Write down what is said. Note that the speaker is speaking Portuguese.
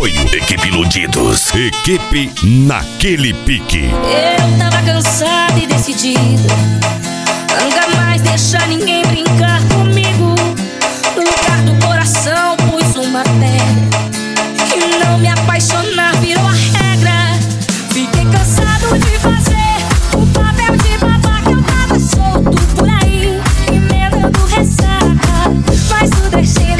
Apoio Equipe Iludidos. Equipe Naquele Pique. Eu tava cansada e decidida nunca mais deixar ninguém brincar comigo. No lugar do coração pus uma pedra e não me apaixonar virou a regra. Fiquei cansado de fazer o papel de babaca. Eu tava solto por aí, emendando ressaca, mas tudo é cheio.